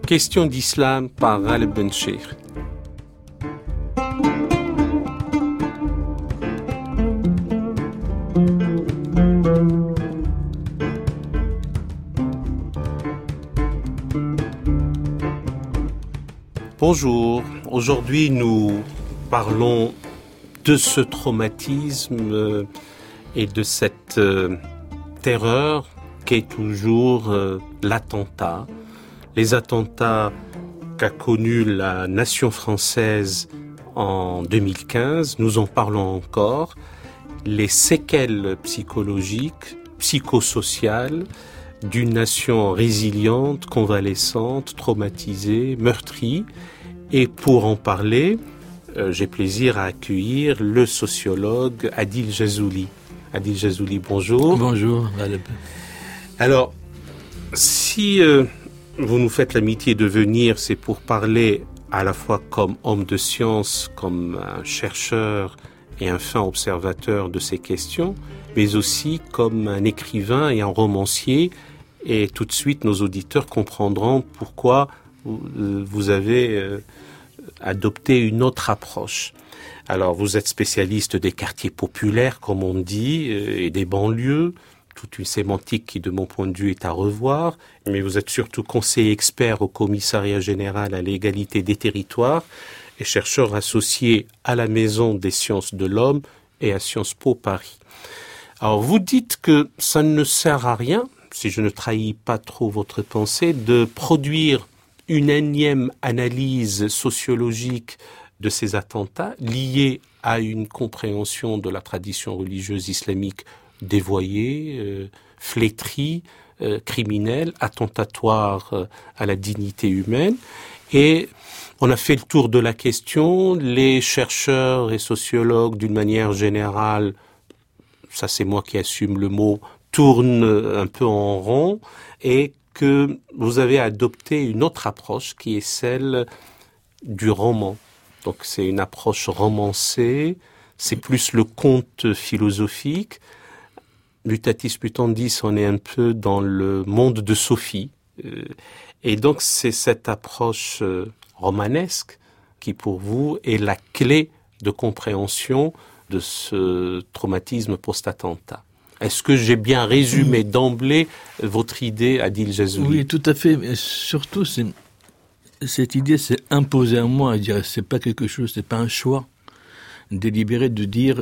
Question d'islam par Ghaleb Bencheikh. Bonjour, aujourd'hui nous parlons de ce traumatisme et de cette terreur qu'est toujours l'attentat. Les attentats qu'a connus la nation française en 2015, nous en parlons encore. Les séquelles psychologiques, psychosociales d'une nation résiliente, convalescente, traumatisée, meurtrie. Et pour en parler, j'ai plaisir à accueillir le sociologue Adil Jazouli. Adil Jazouli, bonjour. Bonjour. Alors, si vous nous faites l'amitié de venir, c'est pour parler à la fois comme homme de science, comme un chercheur et un fin observateur de ces questions, mais aussi comme un écrivain et un romancier. Et tout de suite, nos auditeurs comprendront pourquoi vous avez adopté une autre approche. Alors, vous êtes spécialiste des quartiers populaires, comme on dit, et des banlieues, toute une sémantique qui, de mon point de vue, est à revoir, mais vous êtes surtout conseiller expert au Commissariat général à l'égalité des territoires et chercheur associé à la Maison des sciences de l'homme et à Sciences Po Paris. Alors, vous dites que ça ne sert à rien, si je ne trahis pas trop votre pensée, de produire une énième analyse sociologique de ces attentats liés à une compréhension de la tradition religieuse islamique dévoyée, flétrie, criminelle, attentatoire à la dignité humaine. Et on a fait le tour de la question. Les chercheurs et sociologues, d'une manière générale, ça c'est moi qui assume le mot, tournent un peu en rond, et que vous avez adopté une autre approche qui est celle du roman. Donc c'est une approche romancée, c'est plus le conte philosophique. Mutatis mutandis, on est un peu dans le monde de Sophie. Et donc c'est cette approche romanesque qui pour vous est la clé de compréhension de ce traumatisme post-attentat. Est-ce que j'ai bien résumé d'emblée votre idée, Adil Jazouli ? Oui, tout à fait. Mais surtout, cette idée s'est imposée à moi. C'est pas quelque chose, c'est pas un choix délibéré de dire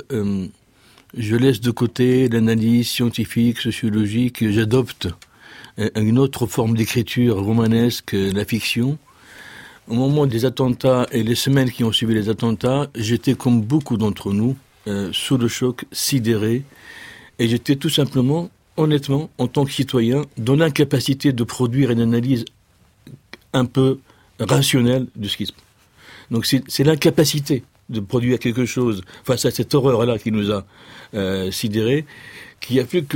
je laisse de côté l'analyse scientifique, sociologique, j'adopte une autre forme d'écriture romanesque, la fiction. Au moment des attentats et les semaines qui ont suivi les attentats, j'étais comme beaucoup d'entre nous, sous le choc, sidéré. Et j'étais tout simplement, honnêtement, en tant que citoyen, dans l'incapacité de produire une analyse un peu rationnelle de ce qui se passe. Donc c'est l'incapacité de produire quelque chose face à cette horreur-là qui nous a sidérés, qui a fait que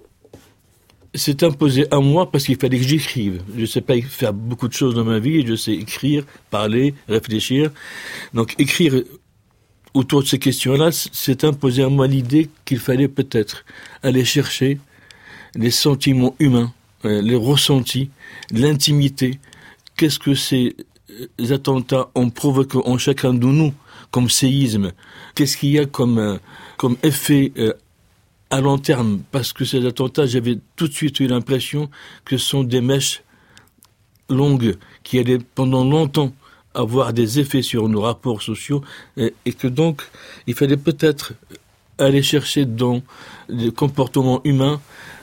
c'est imposé à moi parce qu'il fallait que j'écrive. Je ne sais pas faire beaucoup de choses dans ma vie, je sais écrire, parler, réfléchir. Donc écrire autour de ces questions-là, c'est imposé à moi l'idée qu'il fallait peut-être aller chercher les sentiments humains, les ressentis, l'intimité. Qu'est-ce que ces attentats ont provoqué en chacun de nous comme séisme? Qu'est-ce qu'il y a comme effet à long terme? Parce que ces attentats, j'avais tout de suite eu l'impression que ce sont des mèches longues qui allaient pendant longtemps avoir des effets sur nos rapports sociaux et que donc il fallait peut-être aller chercher dans les comportements humains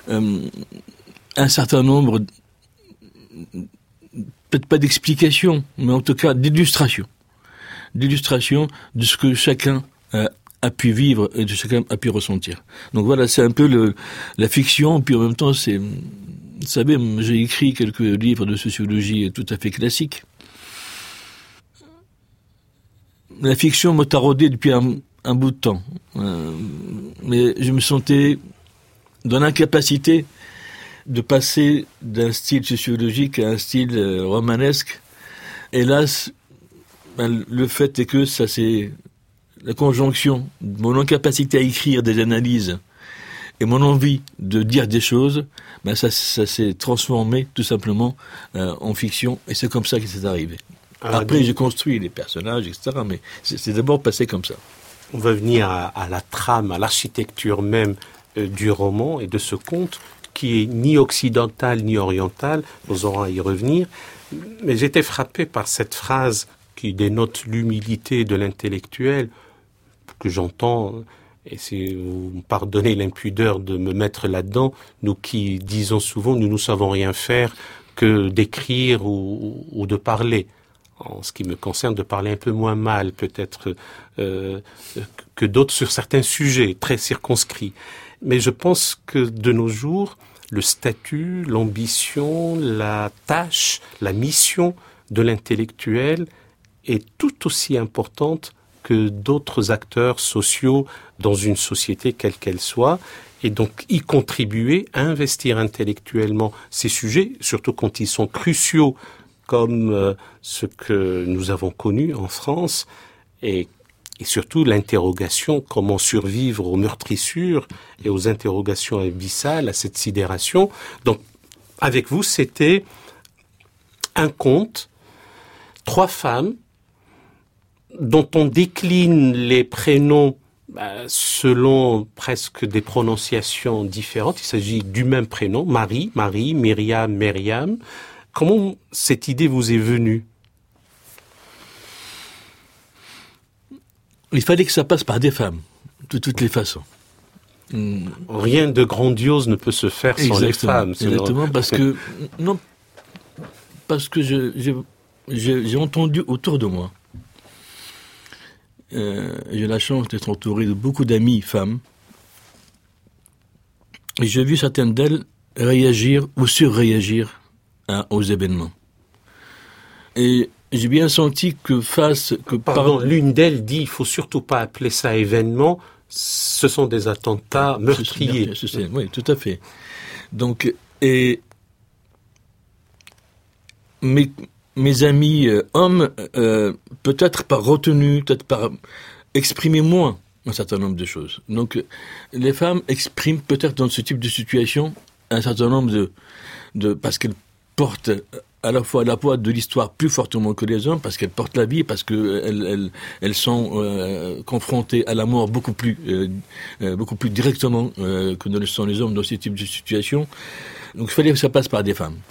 un certain nombre, peut-être pas d'explications, mais en tout cas d'illustrations de ce que chacun a pu vivre et de ce que chacun a pu ressentir. Donc voilà, c'est un peu la fiction, puis en même temps, vous savez, j'ai écrit quelques livres de sociologie tout à fait classiques. La fiction m'a taraudé depuis un bout de temps. Mais je me sentais dans l'incapacité de passer d'un style sociologique à un style romanesque. Hélas, le fait est que ça c'est la conjonction de mon incapacité à écrire des analyses et mon envie de dire des choses, ben ça s'est transformé tout simplement en fiction, et c'est comme ça que c'est arrivé. Après, j'ai construit les personnages, etc., mais c'est d'abord passé comme ça. On va venir à la trame, à l'architecture même du roman et de ce conte, qui est ni occidental ni oriental. Nous aurons à y revenir. Mais j'étais frappé par cette phrase qui dénote l'humilité de l'intellectuel, que j'entends, et si vous me pardonnez l'impudeur de me mettre là-dedans, nous qui disons souvent, nous ne savons rien faire que d'écrire ou de parler. En ce qui me concerne, de parler un peu moins mal, peut-être, que d'autres sur certains sujets très circonscrits. Mais je pense que de nos jours, le statut, l'ambition, la tâche, la mission de l'intellectuel est tout aussi importante que d'autres acteurs sociaux dans une société quelle qu'elle soit, et donc y contribuer à investir intellectuellement ces sujets, surtout quand ils sont cruciaux, comme ce que nous avons connu en France, et surtout l'interrogation, comment survivre aux meurtrissures et aux interrogations abyssales, à cette sidération. Donc, avec vous, c'était un conte, 3 femmes, dont on décline les prénoms selon presque des prononciations différentes. Il s'agit du même prénom, Marie, Myriam, Myriam. Comment cette idée vous est venue ? Il fallait que ça passe par des femmes, de toutes les façons. Rien de grandiose ne peut se faire sans les femmes. Exactement, parce que j'ai entendu autour de moi. J'ai la chance d'être entouré de beaucoup d'amies femmes, et j'ai vu certaines d'elles réagir ou surréagir aux événements. Et j'ai bien senti que l'une d'elles dit, il faut surtout pas appeler ça événement, ce sont des attentats meurtriers. Oui, tout à fait. Donc, et mes amis hommes, peut-être par retenue, peut-être par exprimer moins un certain nombre de choses. Donc, les femmes expriment peut-être dans ce type de situation un certain nombre de parce qu'elles portent à la fois la poids de l'histoire plus fortement que les hommes, parce qu'elles portent la vie, parce qu'elles sont confrontées à la mort beaucoup plus directement que ne le sont les hommes dans ce type de situation. Donc il fallait que ça passe par des femmes.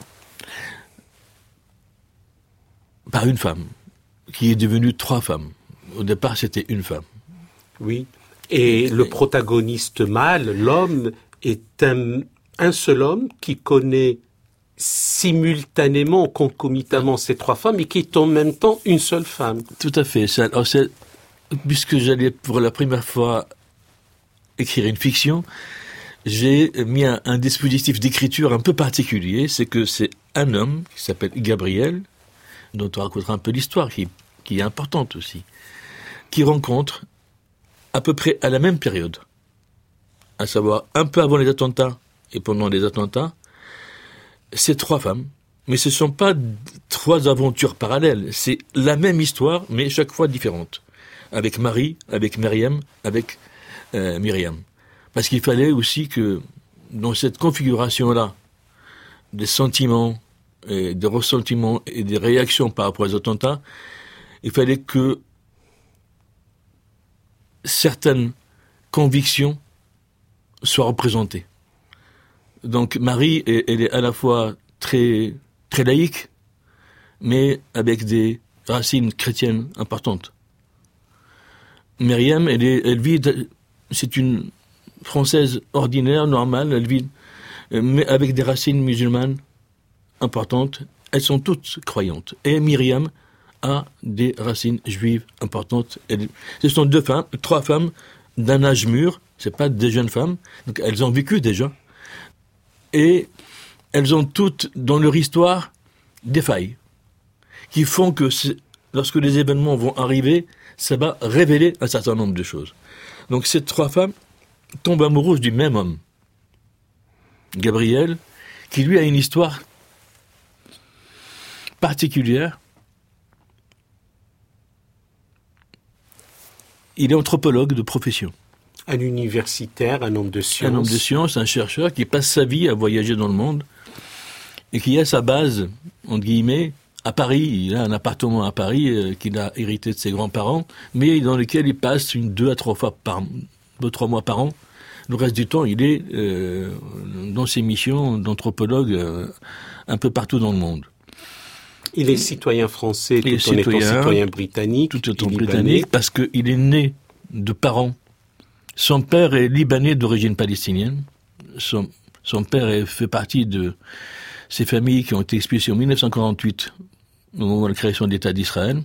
Par une femme, qui est devenue 3 femmes. Au départ, c'était une femme. Oui. Et le protagoniste mâle, l'homme, est un seul homme qui connaît simultanément, concomitamment ces 3 femmes, et qui est en même temps une seule femme. Tout à fait. Alors puisque j'allais pour la première fois écrire une fiction, j'ai mis un dispositif d'écriture un peu particulier. C'est que c'est un homme qui s'appelle Gabriel, dont on racontera un peu l'histoire, qui est importante aussi, qui rencontre à peu près à la même période, à savoir un peu avant les attentats et pendant les attentats, ces 3 femmes, mais ce ne sont pas 3 aventures parallèles, c'est la même histoire, mais chaque fois différente. Avec Marie, avec Myriam, avec Myriam. Parce qu'il fallait aussi que, dans cette configuration-là, des sentiments, et des ressentiments et des réactions par rapport aux attentats, il fallait que certaines convictions soient représentées. Donc Marie, elle est à la fois très, très laïque, mais avec des racines chrétiennes importantes. Myriam, elle vit, c'est une Française ordinaire, normale, elle vit, mais avec des racines musulmanes importantes. Elles sont toutes croyantes. Et Myriam a des racines juives importantes. Ce sont 3 femmes d'un âge mûr, c'est pas des jeunes femmes, donc elles ont vécu déjà. Et elles ont toutes, dans leur histoire, des failles qui font que lorsque les événements vont arriver, ça va révéler un certain nombre de choses. Donc ces 3 femmes tombent amoureuses du même homme, Gabriel, qui lui a une histoire particulière. Il est anthropologue de profession. Un universitaire, un homme de science. Un homme de science, un chercheur qui passe sa vie à voyager dans le monde et qui a sa base, entre guillemets, à Paris. Il a un appartement à Paris qu'il a hérité de ses grands-parents, mais dans lequel il passe 2 à 3 mois par an. Le reste du temps, il est dans ses missions d'anthropologue un peu partout dans le monde. Il est citoyen français tout en étant citoyen britannique. Tout en britannique, parce qu'il est né de parents. Son père est libanais d'origine palestinienne. Son père fait partie de ces familles qui ont été expulsées en 1948, au moment de la création de l'État d'Israël.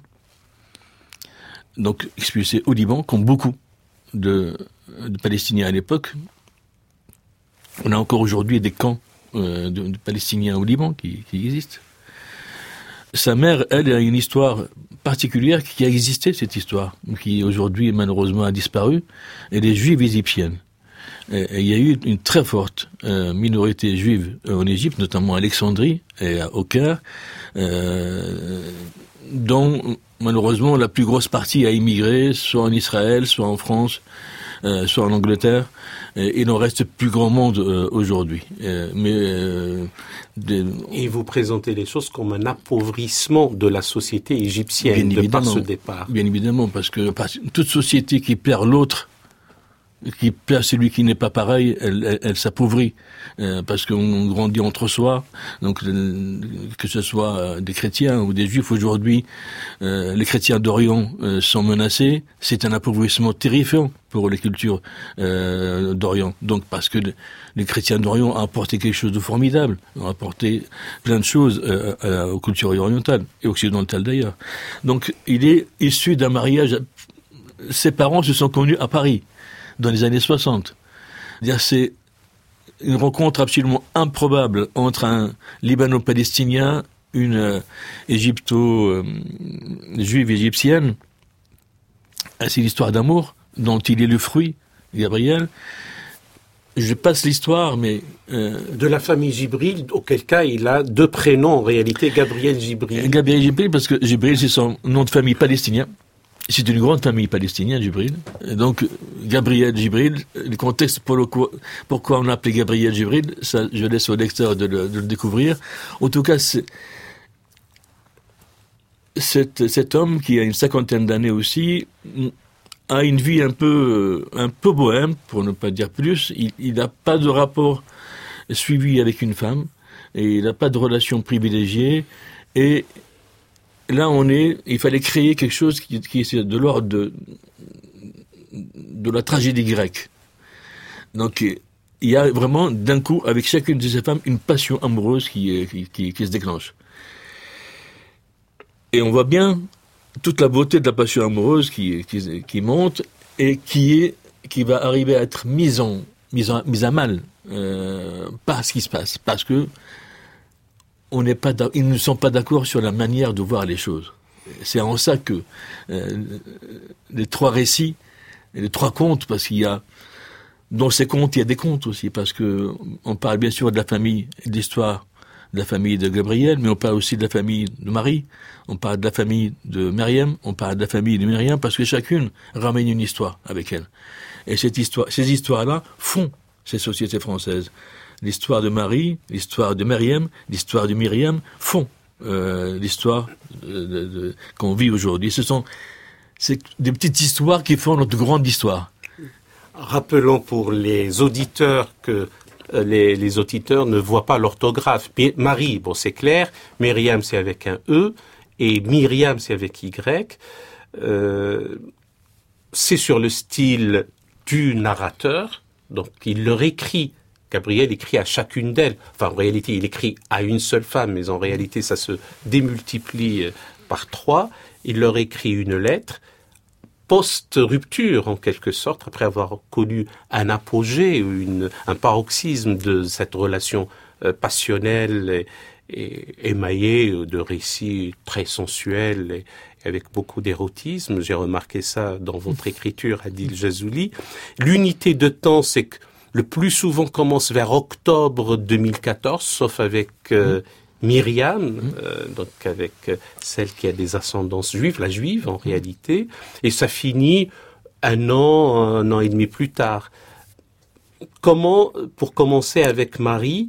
Donc expulsés au Liban, comme beaucoup de Palestiniens à l'époque. On a encore aujourd'hui des camps de Palestiniens au Liban qui existent. Sa mère, elle, a une histoire particulière qui a existé, cette histoire, qui aujourd'hui malheureusement a disparu. Elle est juive égyptienne. Et il y a eu une très forte minorité juive en Égypte, notamment à Alexandrie et au Caire, dont malheureusement la plus grosse partie a immigré, soit en Israël, soit en France, soit en Angleterre. Il n'en reste plus grand monde aujourd'hui. Et vous présentez les choses comme un appauvrissement de la société égyptienne par ce départ. Bien évidemment, parce que toute société qui perd l'autre, qui perd celui qui n'est pas pareil, elle s'appauvrit, parce qu'on grandit entre soi. Donc, que ce soit des chrétiens ou des juifs aujourd'hui, les chrétiens d'Orient sont menacés. C'est un appauvrissement terrifiant pour les cultures d'Orient. Donc, parce que les chrétiens d'Orient ont apporté quelque chose de formidable, ont apporté plein de choses aux cultures orientales et occidentales d'ailleurs. Donc, il est issu d'un mariage. Ses parents se sont connus à Paris dans les années 60. C'est une rencontre absolument improbable entre un Libano-Palestinien, une juive égyptienne. C'est l'histoire d'amour dont il est le fruit, Gabriel. Je passe l'histoire, mais... De la famille Jibril, auquel cas il a 2 prénoms en réalité, Gabriel Jibril. Gabriel Jibril, parce que Jibril, c'est son nom de famille palestinien. C'est une grande famille palestinienne, Jibril. Donc, Gabriel Jibril, le contexte pourquoi on l'appelait Gabriel Jibril, ça, je laisse au lecteur de le découvrir. En tout cas, cet homme, qui a une 50aine d'années aussi, a une vie un peu bohème, pour ne pas dire plus. Il n'a pas de rapport suivi avec une femme, et il n'a pas de relation privilégiée, et là, il fallait créer quelque chose qui est de l'ordre de la tragédie grecque. Donc, il y a vraiment, d'un coup, avec chacune de ces femmes, une passion amoureuse qui se déclenche. Et on voit bien toute la beauté de la passion amoureuse qui monte et qui va arriver à être mise à mal par ce qui se passe. Parce que ils ne sont pas d'accord sur la manière de voir les choses. C'est en ça que les 3 récits, et les 3 contes, parce qu'il y a, dans ces contes, il y a des contes aussi, parce que on parle bien sûr de la famille, de l'histoire de la famille de Gabriel, mais on parle aussi de la famille de Marie, on parle de la famille de Myriam, on parle de la famille de Myriam, parce que chacune ramène une histoire avec elle. Et ces histoires-là font ces sociétés françaises. L'histoire de Marie, l'histoire de Myriam, l'histoire de Myriam font l'histoire qu'on vit aujourd'hui. C'est des petites histoires qui font notre grande histoire. Rappelons pour les auditeurs que les auditeurs ne voient pas l'orthographe. Marie, bon, c'est clair. Myriam, c'est avec un E. Et Myriam, c'est avec Y. C'est sur le style du narrateur. Donc, il leur écrit. Gabriel écrit à chacune d'elles. Enfin, en réalité, il écrit à une seule femme, mais en réalité, ça se démultiplie par 3. Il leur écrit une lettre post-rupture, en quelque sorte, après avoir connu un apogée, un paroxysme de cette relation passionnelle et émaillée de récits très sensuels et avec beaucoup d'érotisme. J'ai remarqué ça dans votre écriture, Adil Jazouli. L'unité de temps, c'est que le plus souvent commence vers octobre 2014, sauf avec Myriam, donc avec celle qui a des ascendances juives, la juive en réalité, et ça finit un an et demi plus tard. Comment, pour commencer avec Marie,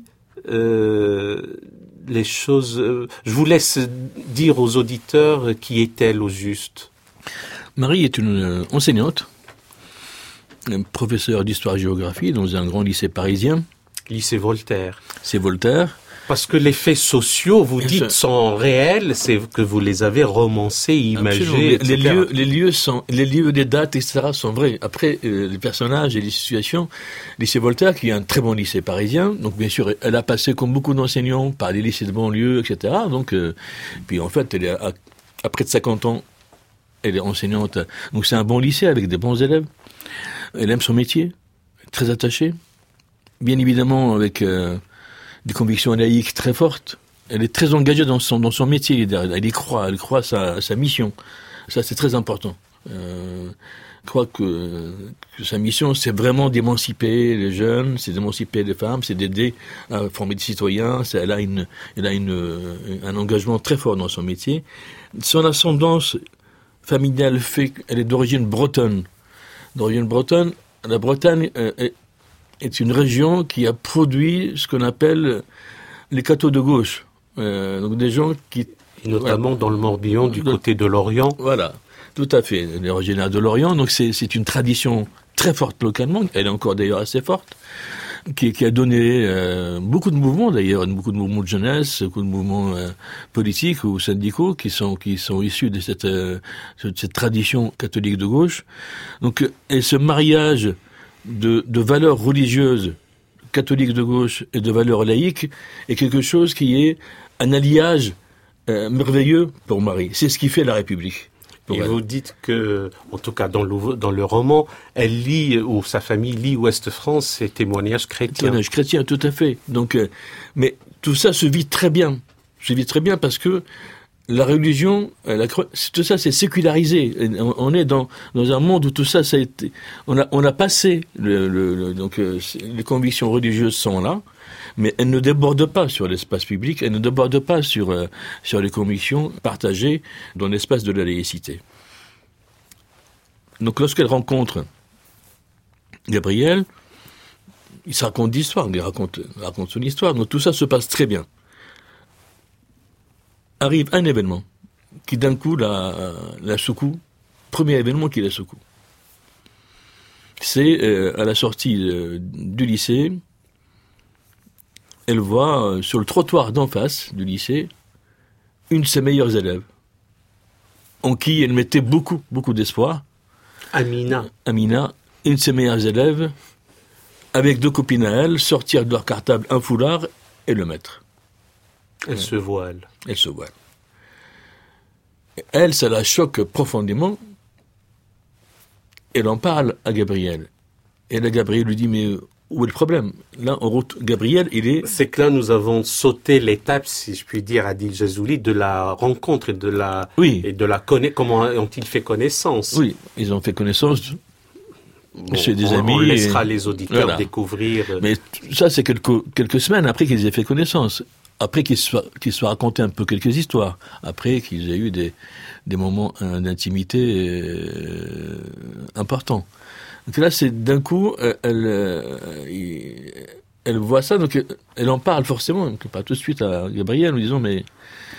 les choses... je vous laisse dire aux auditeurs qui est-elle au juste. Marie est une enseignante, professeure d'histoire-géographie dans un grand lycée parisien. Lycée Voltaire. C'est Voltaire. Parce que les faits sociaux, vous dites, sont réels, c'est que vous les avez romancés, imagés, etc. Les lieux, les dates, etc. sont vrais. Après, les personnages et les situations, lycée Voltaire, qui est un très bon lycée parisien, donc bien sûr, elle a passé comme beaucoup d'enseignants par les lycées de banlieue, etc. Donc, puis en fait, elle est à près de 50 ans, elle est enseignante. Donc c'est un bon lycée avec des bons élèves. Elle aime son métier, très attachée. Bien évidemment, avec des convictions laïques très fortes. Elle est très engagée dans son métier. Elle y croit, sa mission. Ça, c'est très important. Je crois que sa mission, c'est vraiment d'émanciper les jeunes, c'est d'émanciper les femmes, c'est d'aider à former des citoyens. Elle a un engagement très fort dans son métier. Son ascendance familiale fait qu'elle est d'origine bretonne. La Bretagne est une région qui a produit ce qu'on appelle les cathos de gauche. Donc des gens qui... Et notamment dans le Morbihan, du côté de l'Orient. Voilà, tout à fait. Elle est originaire de l'Orient, donc c'est une tradition très forte localement, elle est encore d'ailleurs assez forte, qui a donné beaucoup de mouvements d'ailleurs, beaucoup de mouvements de jeunesse, beaucoup de mouvements politiques ou syndicaux qui sont issus de cette tradition catholique de gauche. Donc, et ce mariage de valeurs religieuses catholiques de gauche et de valeurs laïques est quelque chose qui est un alliage merveilleux pour Marie. C'est ce qui fait la République. Et vous dites que, en tout cas dans le roman, elle lit, ou sa famille lit Ouest-France, ses témoignages chrétiens. Témoignages chrétiens, tout à fait. Donc, mais tout ça se vit très bien. Parce que la religion, tout ça c'est sécularisé. On est dans un monde où tout ça a été... On a passé, donc les convictions religieuses sont là, mais elles ne débordent pas sur l'espace public, elles ne débordent pas sur les convictions partagées dans l'espace de la laïcité. Donc lorsqu'elle rencontre Gabriel, il se raconte d'histoire, il raconte son histoire, donc tout ça se passe très bien. Arrive un événement qui d'un coup la secoue, premier événement qui la secoue. C'est à la sortie du lycée, elle voit sur le trottoir d'en face du lycée une de ses meilleures élèves, en qui elle mettait beaucoup, beaucoup d'espoir. Amina, une de ses meilleures élèves, avec deux copines à elle, sortir de leur cartable un foulard et le mettre. Elle se voile. Elle, ça la choque profondément. Elle en parle à Gabriel. Et là, Gabriel lui dit, mais où est le problème? Là, en route, Gabriel, C'est que là, nous avons sauté l'étape, si je puis dire, Adil Jazouli, de la rencontre et de la... Oui. Et de la comment ont-ils fait connaissance? Oui, ils ont fait connaissance... Chez des amis. On laissera les auditeurs découvrir... Mais ça, c'est quelques semaines après qu'ils aient fait connaissance. Après qu'ils soient racontés un peu quelques histoires, après qu'ils aient eu des moments d'intimité importants. Donc là, c'est d'un coup, elle voit ça, donc elle en parle forcément, pas tout de suite à Gabriel, en lui disant, mais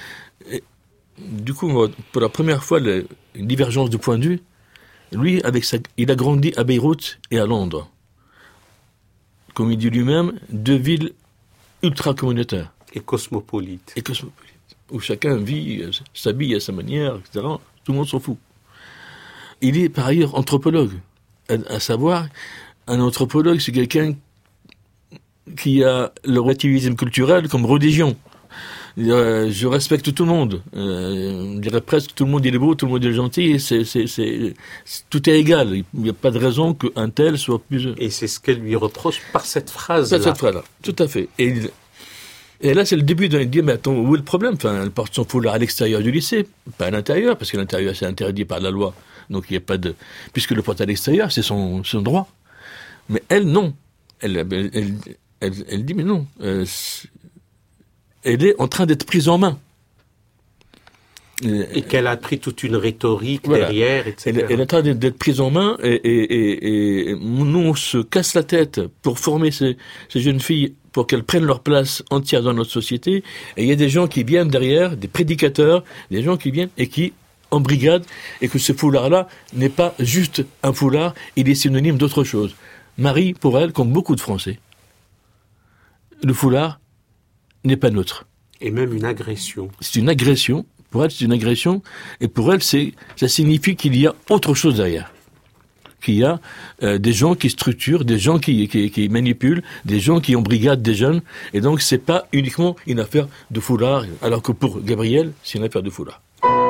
du coup, pour la première fois, une divergence de point de vue. Lui, il a grandi à Beyrouth et à Londres. Comme il dit lui-même, deux villes ultra communautaires. Et cosmopolite. Où chacun vit, s'habille à sa manière, etc. Tout le monde s'en fout. Il est par ailleurs anthropologue. À savoir, un anthropologue, c'est quelqu'un qui a le relativisme culturel comme religion. Je respecte tout le monde. Je dirais presque tout le monde il est beau, tout le monde il est gentil. Tout est égal. Il n'y a pas de raison qu'un tel soit plus... Et c'est ce qu'elle lui reproche par cette phrase-là. Cette phrase-là, tout à fait. Et là, c'est le début d'un dire, mais attends, où est le problème? Enfin, elle porte son foulard à l'extérieur du lycée, pas à l'intérieur, parce que l'intérieur, c'est interdit par la loi. Donc, il n'y a pas de... Puisque le porte à l'extérieur, c'est son droit. Mais elle, non. Elle dit, mais non. Elle est en train d'être prise en main. Et qu'elle a pris toute une rhétorique derrière, etc. Elle est en train d'être prise en main et nous, on se casse la tête pour former ces jeunes filles pour qu'elles prennent leur place entière dans notre société. Et il y a des gens qui viennent derrière, des prédicateurs, des gens qui viennent et qui embrigadent, et que ce foulard-là n'est pas juste un foulard, il est synonyme d'autre chose. Marie, pour elle, comme beaucoup de Français, le foulard n'est pas neutre. Et même une agression. C'est une agression. Pour elle, c'est une agression. Et pour elle, ça signifie qu'il y a autre chose derrière. Qu'il y a des gens qui structurent, des gens qui manipulent, des gens qui embrigadent des jeunes. Et donc, c'est pas uniquement une affaire de foulard. Alors que pour Gabriel, c'est une affaire de foulard.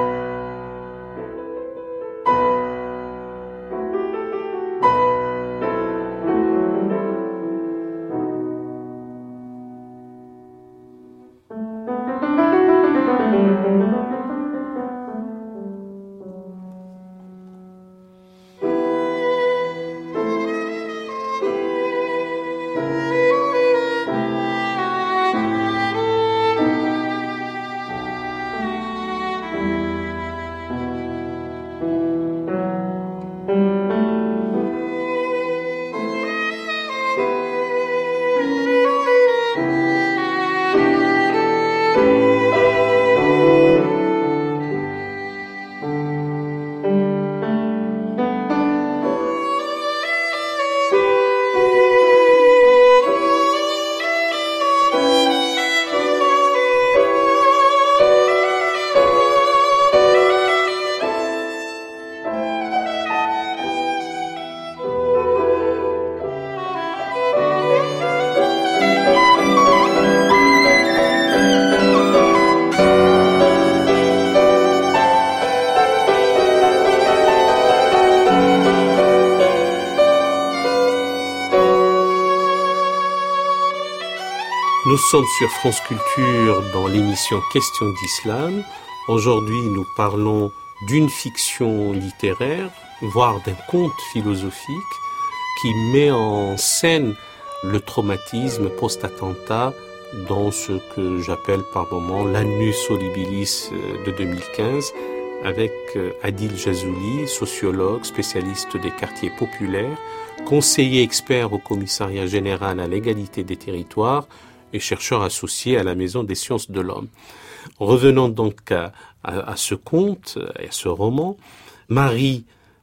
Nous sommes sur France Culture dans l'émission Questions d'Islam. Aujourd'hui, nous parlons d'une fiction littéraire, voire d'un conte philosophique qui met en scène le traumatisme post-attentat dans ce que j'appelle par moments l'annus horribilis de 2015, avec Adil Jazouli, sociologue, spécialiste des quartiers populaires, conseiller expert au commissariat général à l'égalité des territoires et chercheur associé à la Maison des sciences de l'homme. Revenons donc à ce conte, à ce roman. Marie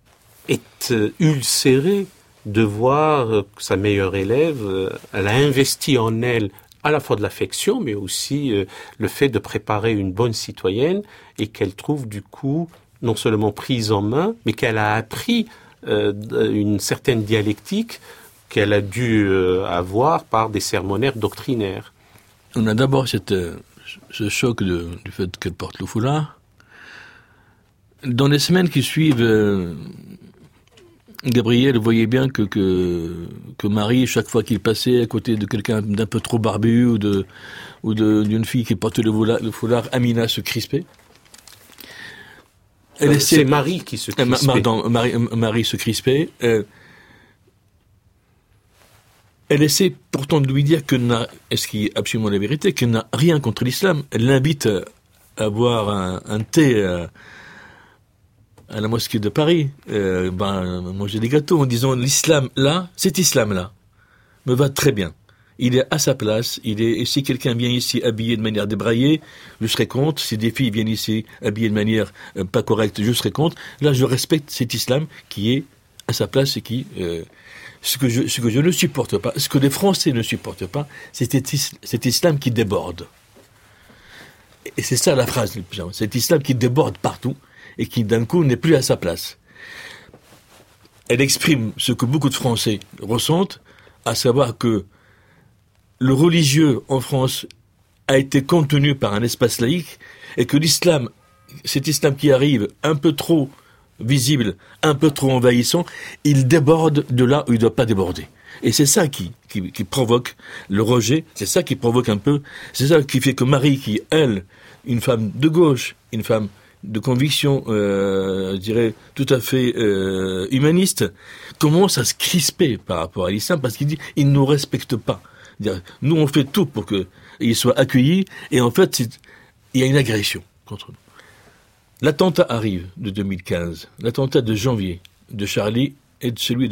est ulcérée de voir que sa meilleure élève, elle a investi en elle à la fois de l'affection, mais aussi le fait de préparer une bonne citoyenne, et qu'elle trouve du coup non seulement prise en main, mais qu'elle a appris une certaine dialectique qu'elle a dû avoir par des sermonnaires doctrinaires. On a d'abord ce choc du fait qu'elle porte le foulard. Dans les semaines qui suivent, Gabriel voyait bien que Marie, chaque fois qu'il passait à côté de quelqu'un d'un peu trop barbu ou d'une fille qui portait le foulard, Amina se crispait. C'est Marie qui se crispait. Marie se crispait. Elle essaie pourtant de lui dire et ce qui est absolument la vérité, qu'elle n'a rien contre l'islam. Elle l'invite à boire un thé à la mosquée de Paris, manger des gâteaux en disant l'islam là, cet islam là, me va très bien. Il est à sa place, et si quelqu'un vient ici habillé de manière débraillée, je serai contre. Si des filles viennent ici habillées de manière pas correcte, je serai contre. Là, je respecte cet islam qui est à sa place et qui... Ce que je ne supporte pas, ce que les Français ne supportent pas, c'est cet islam qui déborde. Et c'est ça la phrase, cet islam qui déborde partout et qui d'un coup n'est plus à sa place. Elle exprime ce que beaucoup de Français ressentent, à savoir que le religieux en France a été contenu par un espace laïque et que l'islam, cet islam qui arrive un peu trop visible, un peu trop envahissant, il déborde de là où il ne doit pas déborder. Et c'est ça qui provoque le rejet, c'est ça qui provoque un peu, c'est ça qui fait que Marie, qui, elle, une femme de gauche, une femme de conviction, je dirais, tout à fait humaniste, commence à se crisper par rapport à l'islam, parce qu'il dit, il ne nous respecte pas. Nous, on fait tout pour qu'il soit accueilli, et en fait, il y a une agression contre nous. l'attentat arrive de 2015, l'attentat de janvier de Charlie et de celui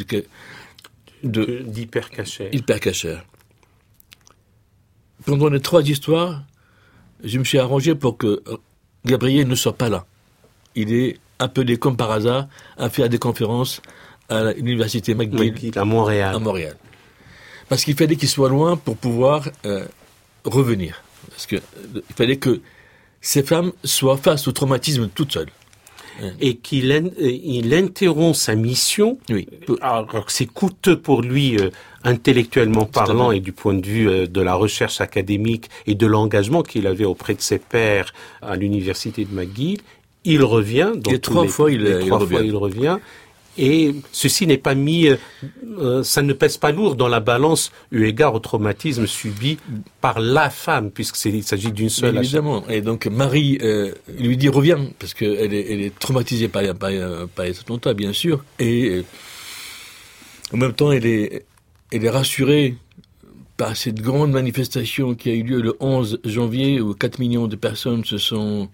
d'Hypercacher. Pendant les 3 histoires, je me suis arrangé pour que Gabriel ne soit pas là. Il est appelé comme par hasard à faire des conférences à l'université McGill à Montréal. Parce qu'il fallait qu'il soit loin pour pouvoir revenir. Parce qu'il fallait que ces femmes soient face au traumatisme toutes seules. Et il interrompt sa mission, oui. Alors que c'est coûteux pour lui intellectuellement parlant et du point de vue de la recherche académique et de l'engagement qu'il avait auprès de ses pairs à l'université de McGill. Il revient. Et 3 fois il revient. Et ceci n'est pas mis, ça ne pèse pas lourd dans la balance eu égard au traumatisme subi par la femme, puisqu'il s'agit d'une seule. Évidemment. Et donc Marie lui dit reviens, parce qu'elle est traumatisée par les attentats, bien sûr. Et en même temps, elle est rassurée par cette grande manifestation qui a eu lieu le 11 janvier, où 4 millions de personnes se sont...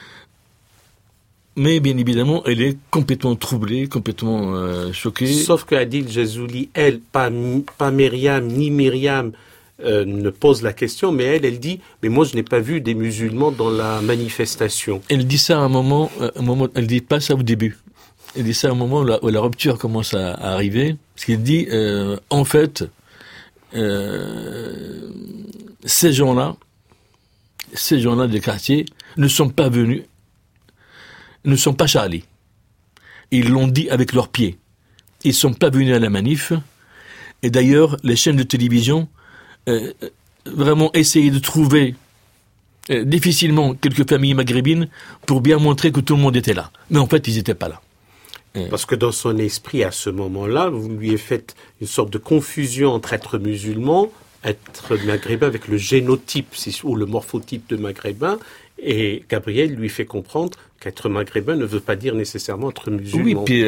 Mais bien évidemment, elle est complètement troublée, complètement choquée. Sauf que Adil Jezouli, elle, pas Myriam, ni Myriam, ne pose la question, mais elle dit, mais moi je n'ai pas vu des musulmans dans la manifestation. Elle dit ça à un moment, elle dit pas ça au début. Elle dit ça à un moment où la rupture commence à arriver. Parce qu'elle dit, en fait, ces gens-là des quartiers, ne sont pas venus, ne sont pas Charlie. Ils l'ont dit avec leurs pieds. Ils ne sont pas venus à la manif. Et d'ailleurs, les chaînes de télévision vraiment essayaient de trouver difficilement quelques familles maghrébines pour bien montrer que tout le monde était là. Mais en fait, ils n'étaient pas là. Parce que dans son esprit, à ce moment-là, vous lui avez fait une sorte de confusion entre être musulman, être maghrébin avec le génotype ou le morphotype de maghrébin. Et Gabriel lui fait comprendre qu'être maghrébin ne veut pas dire nécessairement être musulman. Oui, puis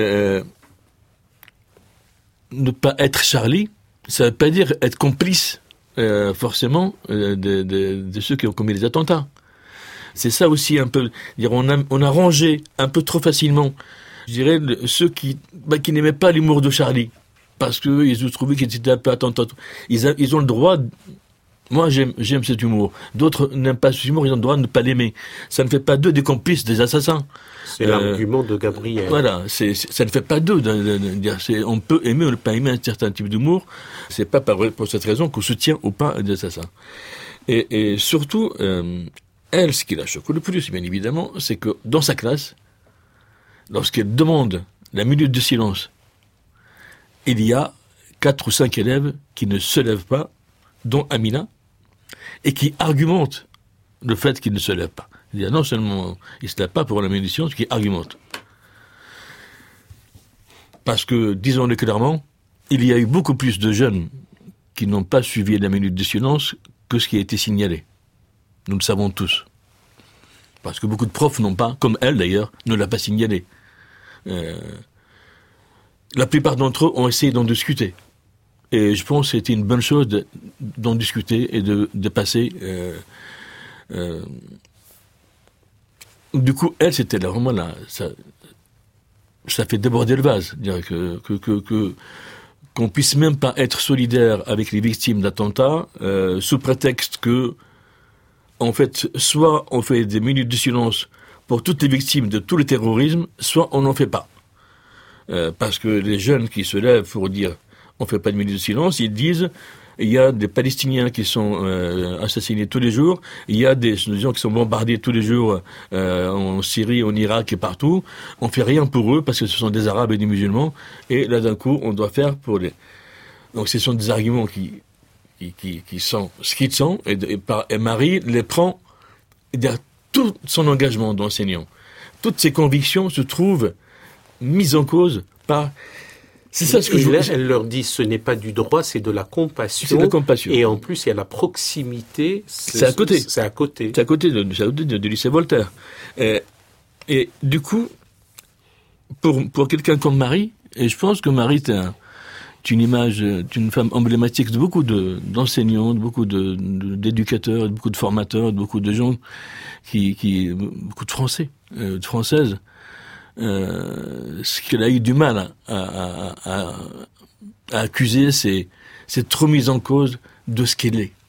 ne pas être Charlie, ça ne veut pas dire être complice, forcément, de ceux qui ont commis les attentats. C'est ça aussi un peu. On a rangé un peu trop facilement, je dirais, ceux qui n'aimaient pas l'humour de Charlie, parce qu'ils ont trouvé qu'il était un peu attentat. Ils ont le droit. Moi, j'aime cet humour. D'autres n'aiment pas cet humour, ils ont le droit de ne pas l'aimer. Ça ne fait pas d'eux des complices, des assassins. C'est l'argument de Gabriel. Voilà, ça ne fait pas d'eux de dire on peut aimer ou ne pas aimer un certain type d'humour. C'est pas pour cette raison qu'on soutient ou pas des assassins. Et surtout, elle, ce qui la choque le plus, bien évidemment, c'est que dans sa classe, lorsqu'elle demande la minute de silence, il y a 4 ou 5 élèves qui ne se lèvent pas, dont Amina, et qui argumente le fait qu'il ne se lève pas. Il dit non seulement il ne se lève pas pour la minute de silence, qui argumente. Parce que, disons-le clairement, il y a eu beaucoup plus de jeunes qui n'ont pas suivi la minute de silence que ce qui a été signalé. Nous le savons tous. Parce que beaucoup de profs n'ont pas, comme elle d'ailleurs, ne l'a pas signalé. La plupart d'entre eux ont essayé d'en discuter. Et je pense que c'était une bonne chose d'en discuter et de passer. Du coup, elle, c'était là, vraiment là. Ça fait déborder le vase. Dire qu'on puisse même pas être solidaire avec les victimes d'attentats, sous prétexte que, en fait, soit on fait des minutes de silence pour toutes les victimes de tout le terrorisme, soit on n'en fait pas. Parce que les jeunes qui se lèvent pour dire on fait pas de minutes de silence, ils disent il y a des Palestiniens qui sont assassinés tous les jours, il y a des gens qui sont bombardés tous les jours en Syrie, en Irak et partout, on fait rien pour eux parce que ce sont des Arabes et des musulmans, et là d'un coup on doit faire pour les... Donc ce sont des arguments qui sont ce qu'ils sont, et Marie les prend, tout son engagement d'enseignant, toutes ses convictions se trouvent mises en cause par... C'est ça ce que elle leur dit, ce n'est pas du droit, c'est de la compassion. C'est de la compassion. Et en plus, il y a la proximité. C'est à côté. C'est à côté. C'est à côté de lycée Voltaire. Et du coup, pour quelqu'un comme Marie, et je pense que Marie une image d'une femme emblématique de beaucoup d'enseignants, de beaucoup d'éducateurs, de beaucoup de formateurs, de beaucoup de gens beaucoup de Français, de Françaises. Ce qu'elle a eu du mal à accuser, c'est cette remise en cause de ce qu'elle est.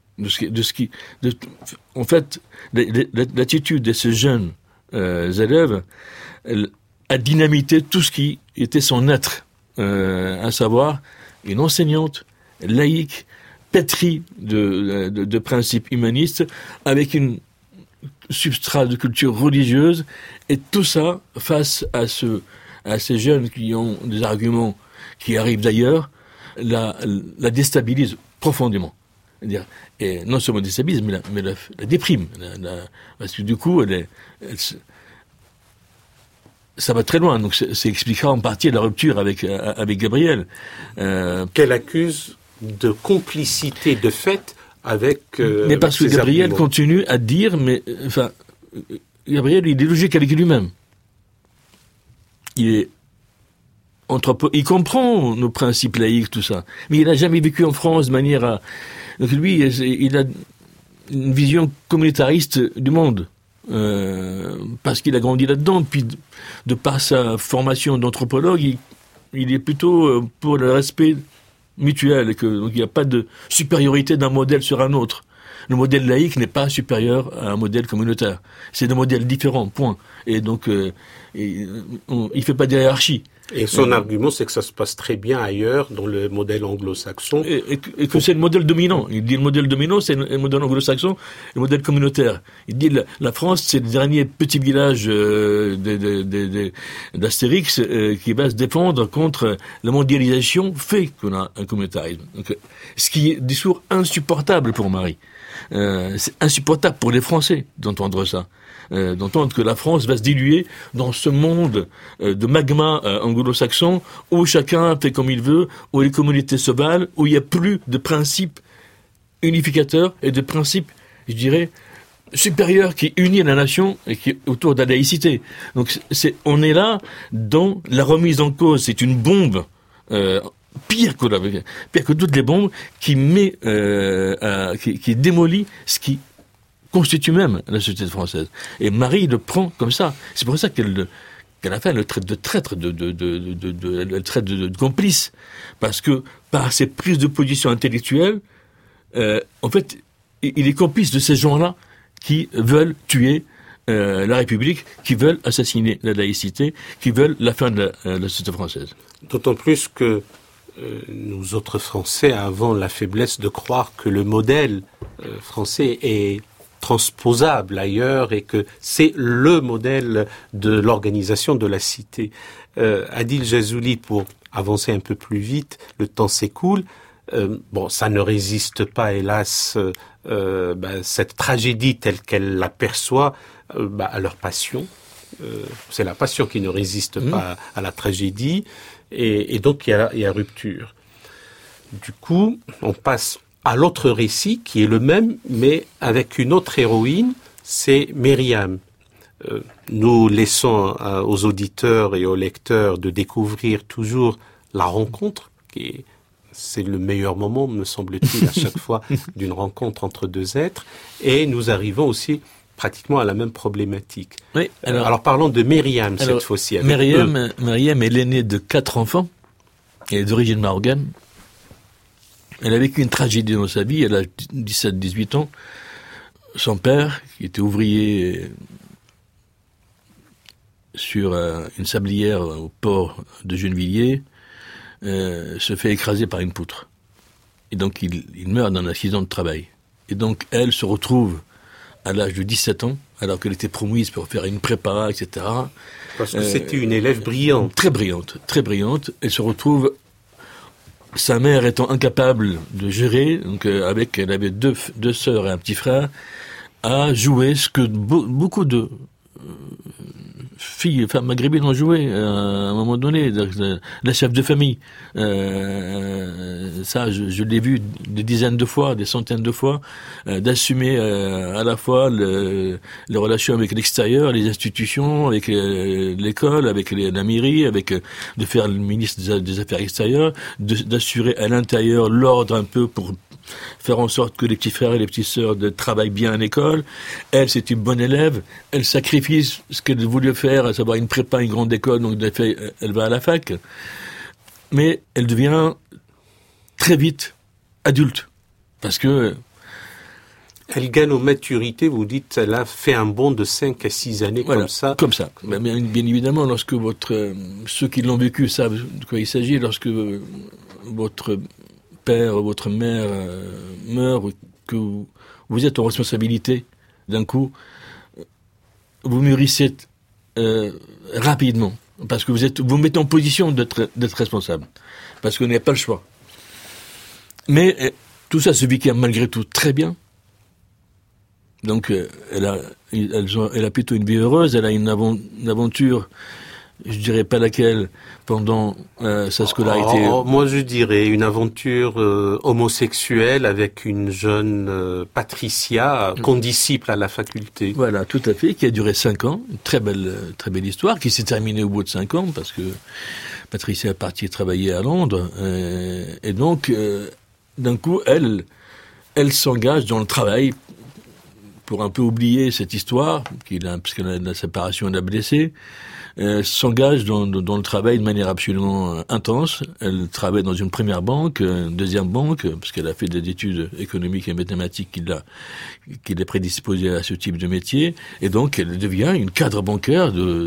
En fait, l'attitude de ces jeunes élèves a dynamité tout ce qui était son être, à savoir une enseignante laïque, pétrie de principes humanistes, avec une substrat de culture religieuse, et tout ça face à ces jeunes qui ont des arguments qui arrivent d'ailleurs, la déstabilise profondément. Et non seulement déstabilise, mais la déprime. Parce que du coup, ça va très loin. Donc, c'est expliquera en partie la rupture avec Gabriel. Qu'elle accuse de complicité de fait avec. Mais parce que Gabriel continue à dire, Gabriel, il est logique avec lui-même. Il comprend nos principes laïques, tout ça. Mais il n'a jamais vécu en France de manière à. Donc lui, il a une vision communautariste du monde. Parce qu'il a grandi là-dedans, puis de par sa formation d'anthropologue, il est plutôt pour le respect mutuel, donc il n'y a pas de supériorité d'un modèle sur un autre. Le modèle laïque n'est pas supérieur à un modèle communautaire. C'est des modèles différents, point. Et donc, il ne fait pas de hiérarchie. Et son argument, c'est que ça se passe très bien ailleurs, dans le modèle anglo-saxon. Et que c'est le modèle dominant. Il dit le modèle dominant, c'est le modèle anglo-saxon, le modèle communautaire. Il dit la France, c'est le dernier petit village d'Astérix qui va se défendre contre la mondialisation fait qu'on a un communautarisme. Donc, ce qui est discours insupportable pour Marie. C'est insupportable pour les Français d'entendre ça. D'entendre que la France va se diluer dans ce monde de magma anglo-saxon où chacun fait comme il veut, où les communautés se valent, où il n'y a plus de principes unificateurs et de principes, je dirais, supérieurs qui unissent la nation et qui autour de la laïcité. Donc on est là dans la remise en cause. C'est une bombe pire que toutes les bombes qui démolit ce qui constitue même la société française. Et Marie le prend comme ça. C'est pour ça qu'à la fin, elle le traite de traître, elle traite de complice. Parce que, par ses prises de position intellectuelles, en fait, il est complice de ces gens-là qui veulent tuer la République, qui veulent assassiner la laïcité, qui veulent la fin de la société française. D'autant plus que nous autres Français avons la faiblesse de croire que le modèle français est transposable ailleurs et que c'est le modèle de l'organisation de la cité. Adil Jazouli, pour avancer un peu plus vite, le temps s'écoule. Ça ne résiste pas, hélas, cette tragédie telle qu'elle l'aperçoit, à leur passion. C'est la passion qui ne résiste pas à la tragédie, et donc il y a rupture. Du coup, on passe à l'autre récit qui est le même, mais avec une autre héroïne, c'est Myriam. Nous laissons aux auditeurs et aux lecteurs de découvrir toujours la rencontre, c'est le meilleur moment, me semble-t-il, à chaque fois, d'une rencontre entre deux êtres, et nous arrivons aussi pratiquement à la même problématique. Oui, alors parlons de Myriam cette fois-ci. Myriam est l'aînée de 4 enfants, elle est d'origine marocaine. Elle a vécu une tragédie dans sa vie, elle a 17-18 ans. Son père, qui était ouvrier sur une sablière au port de Gennevilliers, se fait écraser par une poutre. Et donc il meurt dans un accident de travail. Et donc elle se retrouve à l'âge de 17 ans, alors qu'elle était promise pour faire une prépa, etc. Parce que c'était une élève brillante. Très brillante, très brillante. Elle se retrouve, sa mère étant incapable de gérer, donc elle avait deux sœurs et un petit frère, à jouer ce que beaucoup de filles et femmes maghrébines ont joué à un moment donné, la chef de famille. Ça, je l'ai vu des dizaines de fois, des centaines de fois, d'assumer à la fois les relations avec l'extérieur, les institutions, avec l'école, avec la mairie, de faire le ministre des Affaires extérieures, d'assurer à l'intérieur l'ordre un peu pour faire en sorte que les petits frères et les petites sœurs travaillent bien à l'école. Elle, c'est une bonne élève. Elle sacrifie ce qu'elle voulait faire, à savoir une prépa, une grande école, donc elle va à la fac. Mais elle devient très vite adulte. Parce que... Elle gagne en maturité, vous dites, elle a fait un bond de 5 à 6 années, voilà, comme ça. Comme ça. Mais bien évidemment, lorsque ceux qui l'ont vécu savent de quoi il s'agit, lorsque votre père, votre mère meurt, que vous êtes en responsabilité d'un coup, vous mûrissez rapidement, parce que vous mettez en position d'être responsable, parce que vous n'avez pas le choix. Mais tout ça se vit malgré tout très bien. Donc elle a plutôt une vie heureuse, elle a une aventure, je dirais pas laquelle, pendant sa scolarité. Moi je dirais une aventure homosexuelle avec une jeune Patricia, condisciple à la faculté. Voilà, tout à fait, qui a duré 5 ans, une très belle histoire, qui s'est terminée au bout de 5 ans, parce que Patricia est partie travailler à Londres, et donc d'un coup elle s'engage dans le travail pour un peu oublier cette histoire, parce que la séparation l'a blessée. S'engage dans le travail de manière absolument intense. Elle travaille dans une première banque, une deuxième banque, parce qu'elle a fait des études économiques et mathématiques qui l'a prédisposée à ce type de métier, et donc elle devient une cadre bancaire de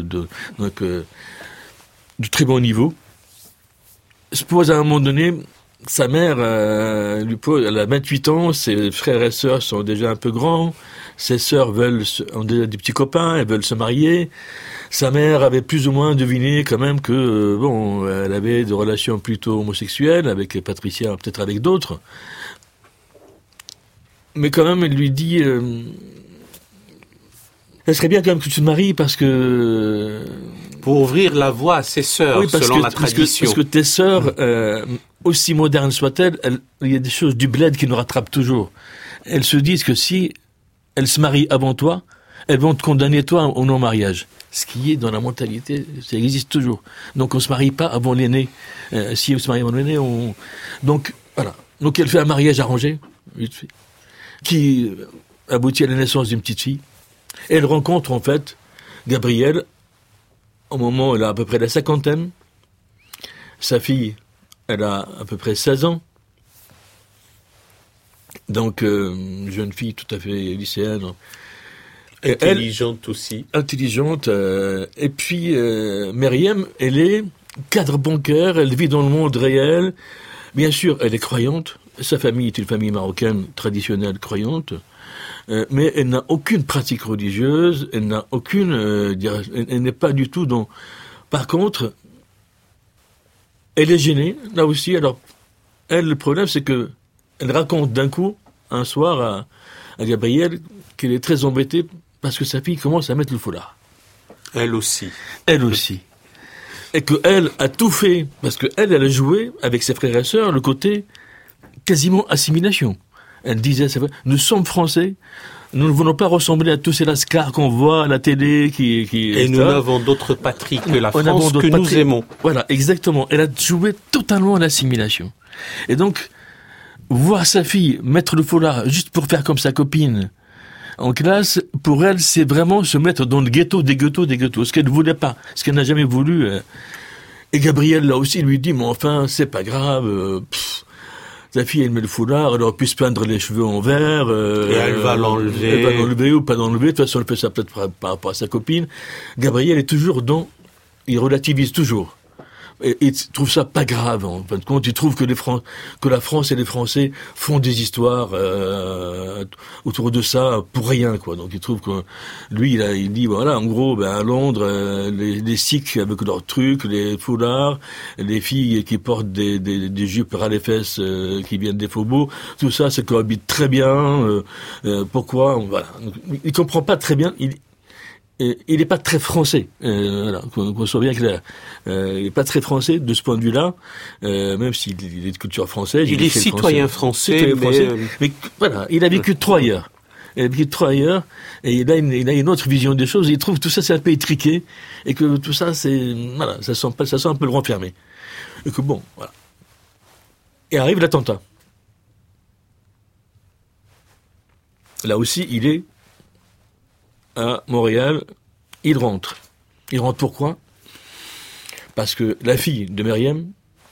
très bon niveau. Se pose à un moment donné, sa mère elle a 28 ans, ses frères et sœurs sont déjà un peu grands, ses sœurs ont déjà des petits copains, elles veulent se marier. Sa mère avait plus ou moins deviné quand même que elle avait des relations plutôt homosexuelles avec Patricia, peut-être avec d'autres. Mais quand même, elle lui dit ça serait bien quand même que tu te maries parce que... Pour ouvrir la voie à ses sœurs, oui, selon la tradition. Parce que tes sœurs, aussi modernes soient-elles, il y a des choses du bled qui nous rattrapent toujours. Elles se disent que si elles se marient avant toi, elles vont te condamner toi au non-mariage. Ce qui est dans la mentalité, ça existe toujours. Donc on se marie pas avant l'aîné. Si on se marie avant l'aîné, donc voilà. Donc elle fait un mariage arrangé, vite fait, qui aboutit à la naissance d'une petite fille. Et elle rencontre en fait Gabrielle au moment où elle a à peu près la cinquantaine. Sa fille, elle a à peu près 16 ans. Donc une jeune fille tout à fait lycéenne. Intelligente aussi. Intelligente. Et puis, Myriam, elle est cadre bancaire, elle vit dans le monde réel. Bien sûr, elle est croyante. Sa famille est une famille marocaine traditionnelle croyante. Mais elle n'a aucune pratique religieuse, elle n'a aucune... elle n'est pas du tout dans... Par contre, elle est gênée, là aussi. Alors, elle, le problème, c'est que elle raconte d'un coup, un soir, à Gabrielle, qu'elle est très embêtée parce que sa fille commence à mettre le foulard. Elle aussi. Elle aussi. Et qu'elle a tout fait, parce qu'elle a joué avec ses frères et sœurs le côté quasiment assimilation. Elle disait, c'est vrai, nous sommes français, nous ne voulons pas ressembler à tous ces lascars qu'on voit à la télé et nous n'avons d'autre patrie que la France que nous aimons. Voilà, exactement. Elle a joué totalement à l'assimilation. Et donc, voir sa fille mettre le foulard juste pour faire comme sa copine en classe, pour elle, c'est vraiment se mettre dans le ghetto des ghettos des ghettos, ce qu'elle ne voulait pas, ce qu'elle n'a jamais voulu. Et Gabrielle, là aussi, lui dit, mais enfin, c'est pas grave, ta fille, elle met le foulard, elle aurait pu se peindre les cheveux en vert. Et elle va l'enlever. Elle va l'enlever ou pas l'enlever, de toute façon, elle fait ça peut-être par rapport à sa copine. Gabrielle est toujours il relativise toujours. Et il trouve ça pas grave, en fin de compte. Il trouve que la France et les Français font des histoires autour de ça pour rien, quoi. Donc il trouve que lui, il dit voilà, en gros, à Londres, les Sikhs avec leurs trucs, les foulards, les filles qui portent des jupes ras les fesses qui viennent des faubourgs, tout ça, ça cohabite très bien. Pourquoi voilà. Donc, il comprend pas très bien. il n'est pas très français, voilà, qu'on soit bien clair. Il n'est pas très français de ce point de vue-là, même s'il est de culture française. Il est citoyen français, mais voilà, il a vécu trop ailleurs. Il a vécu trop ailleurs, et il a une autre vision des choses. Il trouve que tout ça c'est un peu étriqué, et que tout ça c'est, voilà, ça sent un peu le renfermé. Et que bon, voilà. Et arrive l'attentat. Là aussi, il est à Montréal, il rentre. Il rentre pourquoi ? Parce que la fille de Myriam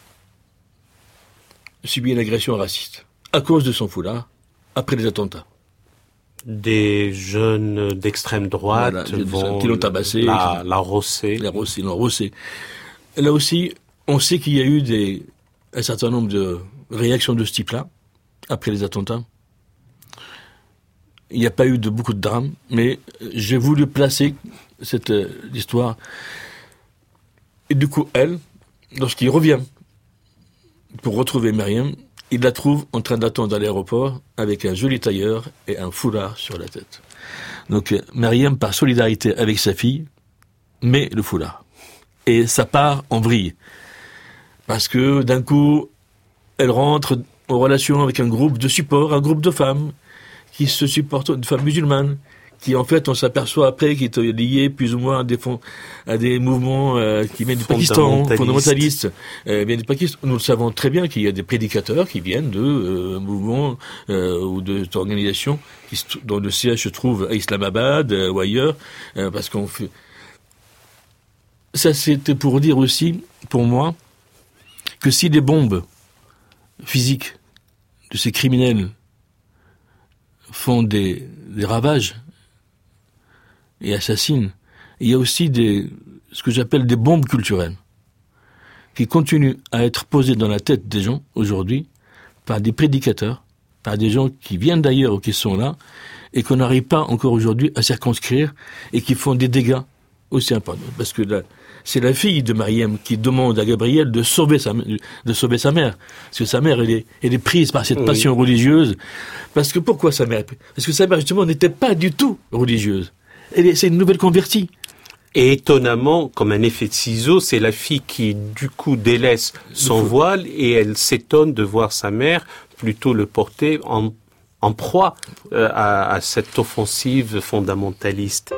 subit une agression raciste à cause de son foulard après les attentats. Des jeunes d'extrême droite qui l'ont tabassé, la rosser. L'ont rossé. Là aussi, on sait qu'il y a eu un certain nombre de réactions de ce type-là après les attentats. Il n'y a pas eu beaucoup de drames, mais j'ai voulu placer cette histoire. Et du coup, elle, lorsqu'il revient pour retrouver Myriam, il la trouve en train d'attendre à l'aéroport avec un joli tailleur et un foulard sur la tête. Donc Myriam, par solidarité avec sa fille, met le foulard. Et ça part en vrille. Parce que d'un coup, elle rentre en relation avec un groupe de support, un groupe de femmes, qui se supportent, de femmes musulmanes, qui en fait, on s'aperçoit après, qui étaient liées plus ou moins à des mouvements qui viennent du Pakistan, fondamentalistes, viennent du Pakistan. Nous le savons très bien qu'il y a des prédicateurs qui viennent de mouvements ou d'organisations dont le siège se trouve à Islamabad ou ailleurs, parce qu'on fait... Ça, c'était pour dire aussi, pour moi, que si les bombes physiques de ces criminels font des ravages et assassinent, il y a aussi ce que j'appelle des bombes culturelles qui continuent à être posées dans la tête des gens aujourd'hui par des prédicateurs, par des gens qui viennent d'ailleurs ou qui sont là et qu'on n'arrive pas encore aujourd'hui à circonscrire et qui font des dégâts aussi importants. Parce que là, c'est la fille de Myriam qui demande à Gabriel de sauver sa mère. Parce que sa mère, elle est prise par cette passion religieuse. Parce que pourquoi sa mère ? Parce que sa mère, justement, n'était pas du tout religieuse. C'est une nouvelle convertie. Et étonnamment, comme un effet de ciseau, c'est la fille qui, du coup, délaisse son voile et elle s'étonne de voir sa mère plutôt le porter en proie à cette offensive fondamentaliste.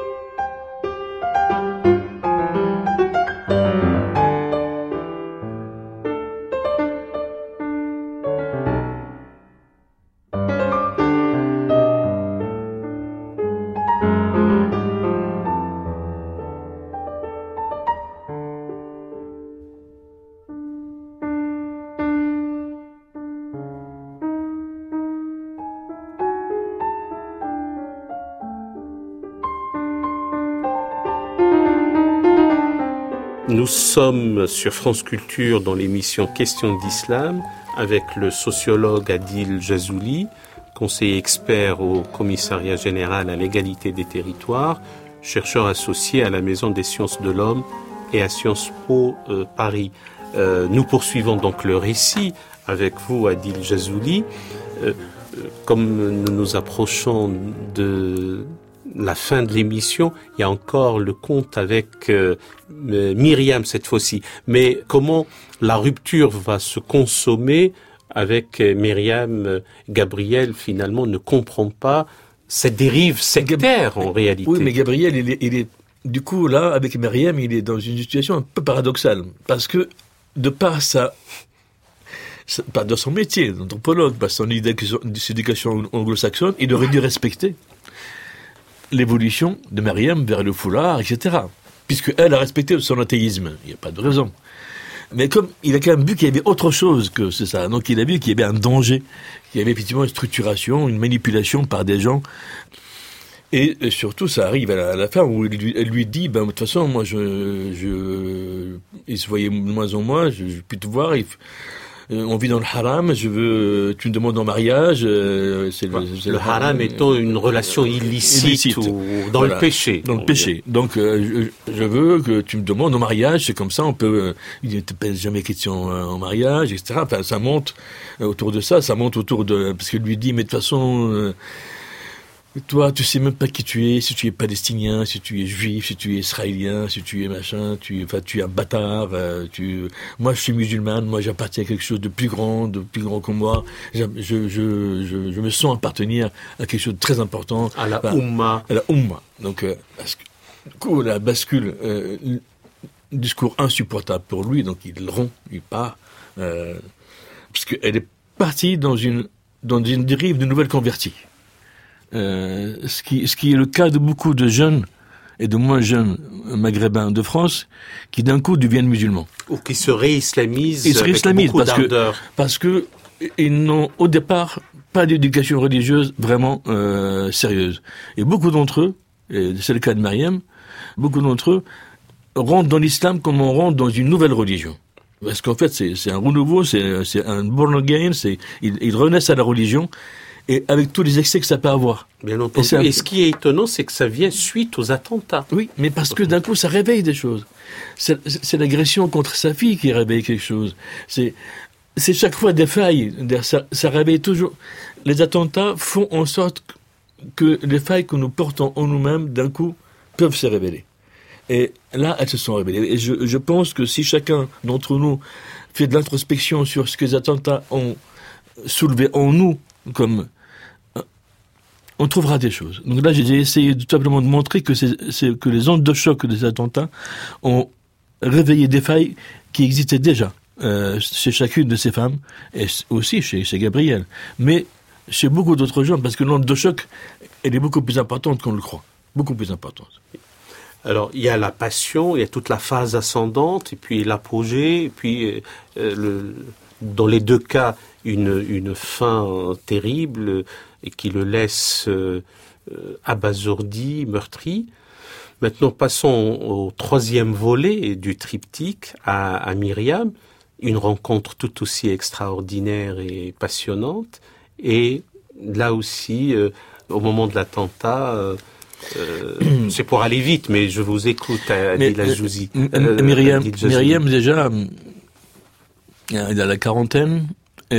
Nous sommes sur France Culture dans l'émission Questions d'Islam avec le sociologue Adil Jazouli, conseiller expert au Commissariat général à l'égalité des territoires, chercheur associé à la Maison des sciences de l'homme et à Sciences Po Paris. Nous poursuivons donc le récit avec vous, Adil Jazouli. Comme nous nous approchons de la fin de l'émission, il y a encore le conte avec Myriam cette fois-ci. Mais comment la rupture va se consommer avec Myriam? Gabriel, finalement, ne comprend pas cette dérive sectaire en réalité. Oui, mais Gabriel, il est du coup, là, avec Myriam, il est dans une situation un peu paradoxale. Parce que, de par pas dans son métier d'anthropologue, par son éducation anglo-saxonne, il aurait dû respecter l'évolution de Myriam vers le foulard, etc. Puisqu'elle a respecté son athéisme. Il n'y a pas de raison. Mais comme il a quand même vu qu'il y avait autre chose que c'est ça, donc il a vu qu'il y avait un danger, qu'il y avait effectivement une structuration, une manipulation par des gens. Et surtout, ça arrive à la fin où elle lui dit, de toute façon, moi, il se voyait de moins en moins, je peux te voir, on vit dans le haram, tu me demandes en mariage. Le haram étant une relation illicite. Ou dans le péché. Dans le péché. Donc, je veux que tu me demandes en mariage, c'est comme ça, on peut, il ne te pèse jamais question en mariage, etc. Enfin, ça monte autour de ça, parce qu'il lui dit, mais de toute façon, toi, tu sais même pas qui tu es, si tu es palestinien, si tu es juif, si tu es israélien, si tu es machin, tu es un bâtard, moi je suis musulmane, moi j'appartiens à quelque chose de plus grand que moi, je me sens appartenir à quelque chose de très important. À la Oumma. À la Oumma. Donc, parce que, du coup, la bascule, discours insupportable pour lui, donc il rompt, il part, puisqu'elle est partie dans une dérive de nouvelles converties. Ce qui est le cas de beaucoup de jeunes et de moins jeunes maghrébins de France qui d'un coup deviennent musulmans. Ou qui se réislamisent avec beaucoup d'ardeur. Parce que ils n'ont au départ pas d'éducation religieuse vraiment sérieuse. Et beaucoup d'entre eux, et c'est le cas de Myriam, beaucoup d'entre eux rentrent dans l'islam comme on rentre dans une nouvelle religion. Parce qu'en fait, c'est un renouveau, c'est un born again, ils renaissent à la religion, et avec tous les excès que ça peut avoir. Bien entendu. Et ce qui est étonnant, c'est que ça vient suite aux attentats. Oui, mais parce que d'un coup, ça réveille des choses. C'est l'agression contre sa fille qui réveille quelque chose. C'est chaque fois des failles. Ça réveille toujours. Les attentats font en sorte que les failles que nous portons en nous-mêmes, d'un coup, peuvent se révéler. Et là, elles se sont révélées. Et je pense que si chacun d'entre nous fait de l'introspection sur ce que les attentats ont soulevé en nous, on trouvera des choses. Donc là, j'ai essayé tout simplement de montrer que les ondes de choc des attentats ont réveillé des failles qui existaient déjà chez chacune de ces femmes, et aussi chez Gabrielle. Mais chez beaucoup d'autres gens, parce que l'onde de choc, elle est beaucoup plus importante qu'on le croit. Beaucoup plus importante. Alors, il y a la passion, il y a toute la phase ascendante, et puis l'apogée, et puis dans les deux cas, une fin terrible et qui le laisse abasourdi, meurtri. Maintenant, passons au troisième volet du triptyque, à Myriam, une rencontre tout aussi extraordinaire et passionnante. Et là aussi, au moment de l'attentat, c'est pour aller vite, mais je vous écoute, Adil Ajouzi. Myriam, déjà, il a la quarantaine,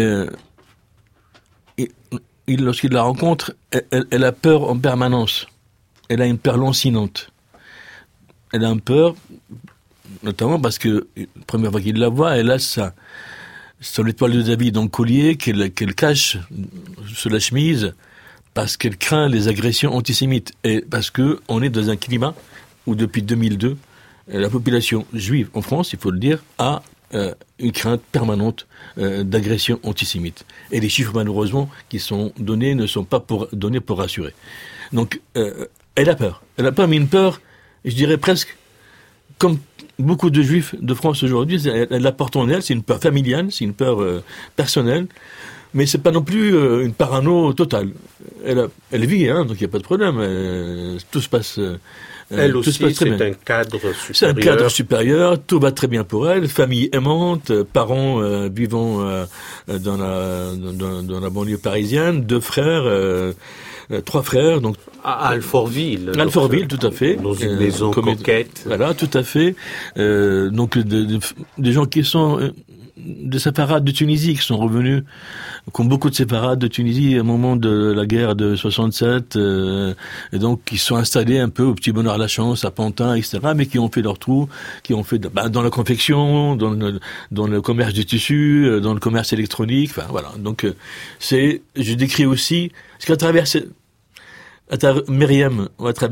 lorsqu'il la rencontre, elle a peur en permanence. Elle a une peur lancinante. Elle a une peur, notamment parce que, la première fois qu'il la voit, elle a son étoile de David en collier qu'elle cache sous la chemise parce qu'elle craint les agressions antisémites. Et parce que on est dans un climat où, depuis 2002, la population juive en France, il faut le dire, a une crainte permanente d'agression antisémite. Et les chiffres, malheureusement, qui sont donnés ne sont pas donnés pour rassurer. Donc, elle a peur. Elle a peur, mais une peur, je dirais presque, comme beaucoup de juifs de France aujourd'hui, elle la porte en elle, c'est une peur familiale, c'est une peur personnelle, mais c'est pas non plus une parano totale. Elle vit, donc il n'y a pas de problème, tout se passe... Elle aussi, c'est un cadre supérieur. C'est un cadre supérieur, tout va très bien pour elle, famille aimante, parents vivant dans la banlieue parisienne, 2 frères, 3 frères, donc... À Alfortville. Alfortville, tout à fait. Dans une maison coquette. Voilà, tout à fait. Donc, des gens qui sont... des séfarades de Tunisie qui sont revenus, comme beaucoup de séfarades de Tunisie au moment de la guerre de 67, et donc qui sont installés un peu au Petit Bonheur à la Chance, à Pantin, etc., mais qui ont fait leur trou, qui ont fait dans la confection, dans le commerce du tissu, dans le commerce électronique, enfin voilà. Donc je décris aussi ce qu'à travers Myriam,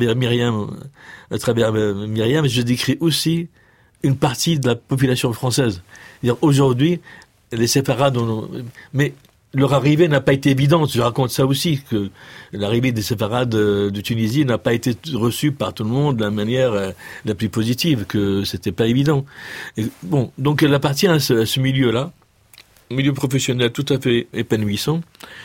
je décris aussi une partie de la population française. C'est-à-dire, aujourd'hui, les séfarades, mais leur arrivée n'a pas été évidente. Je raconte ça aussi, que l'arrivée des séfarades de Tunisie n'a pas été reçue par tout le monde de la manière la plus positive, que c'était pas évident. Et bon, donc elle appartient à ce milieu-là, milieu professionnel tout à fait épanouissant.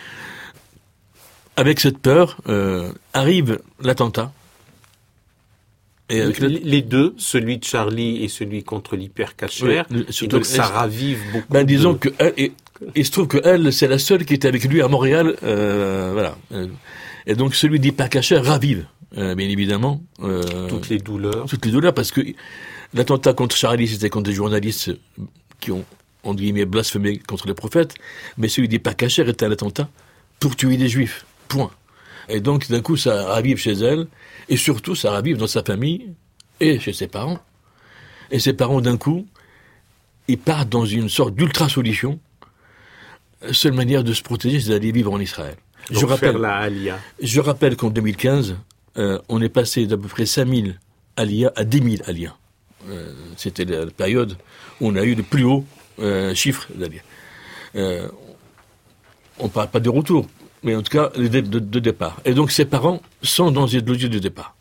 Avec cette peur, arrive l'attentat. Et les deux, celui de Charlie et celui contre l'hypercachère, et donc ça ravive beaucoup. Disons que il se trouve que elle, c'est la seule qui était avec lui à Montréal, voilà. Et donc celui d'hypercachère ravive, bien évidemment. Toutes les douleurs, parce que l'attentat contre Charlie, c'était contre des journalistes qui ont, entre guillemets, blasphémé contre les prophètes, mais celui d'hypercachère était un attentat pour tuer des juifs. Point. Et donc, d'un coup, ça ravive chez elle, et surtout, ça ravive dans sa famille et chez ses parents. Et ses parents, d'un coup, ils partent dans une sorte d'ultra-solution. Seule manière de se protéger, c'est d'aller vivre en Israël. Donc faire la Aliyah. Je rappelle qu'en 2015, on est passé d'à peu près 5000 Aliyah à 10 000 Aliyah. C'était la période où on a eu le plus haut chiffre d'Aliyah. On ne parle pas de retour, mais en tout cas de départ. Et donc ses parents sont dans cette logique de départ.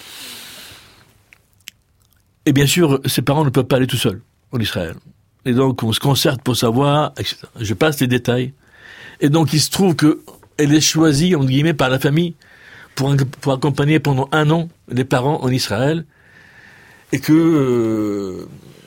Et bien sûr, ses parents ne peuvent pas aller tout seuls en Israël. Et donc on se concerte pour savoir, etc. Je passe les détails. Et donc il se trouve qu'elle est choisie, entre guillemets, par la famille pour accompagner pendant 1 an les parents en Israël. Et que...